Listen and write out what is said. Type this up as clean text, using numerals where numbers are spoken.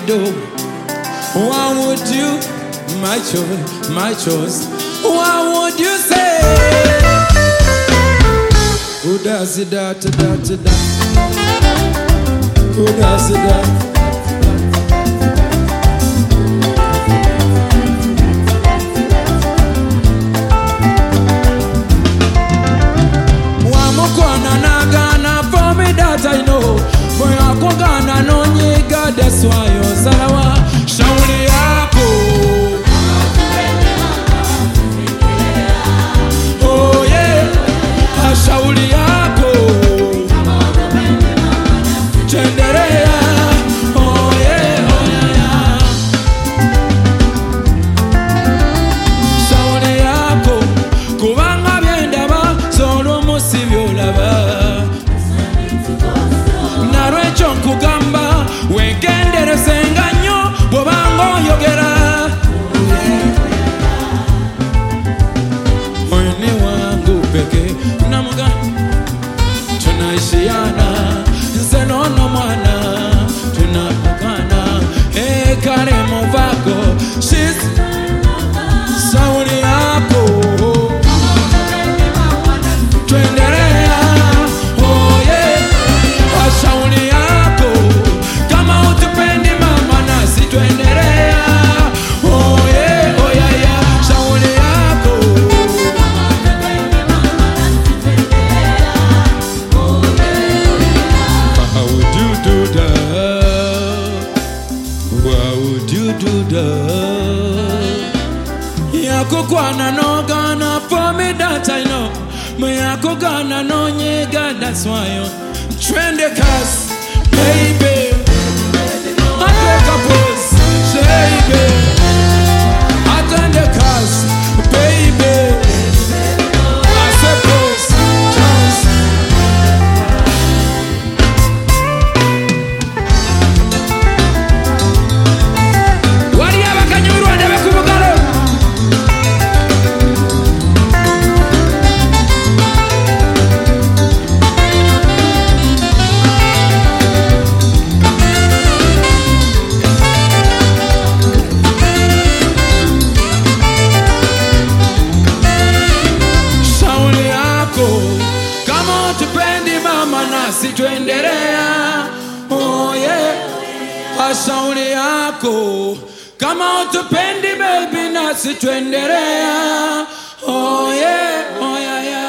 do? What would you, my choice, what would you say? Who does it that? Who does it that? I know, for I Ghana no nigga, that's why you're Salawa. Shauri yako, oh yeah, shauri yako, chenderea, oh yeah, shauri yako, kubanga byenda ba, solo musibyo laba. Kugamba wegendere senganyo bobango yogera oyeni wangu peke namuga tunaishiana nsenono mwana tunapakana karemo vako she's sauri yako twenderea oh yeah ashauri Kukwana no Ghana for me that I know. Me ako Ghana no nyega, that's why you trend the cast, baby. I take a pose, baby. I turn the cast, baby. I suppose, just. What do you have? Can you run the Kubugalo? Tuendelea, oh yeah, ashauri yako kama utupendi baby nasi tuendelea, oh yeah,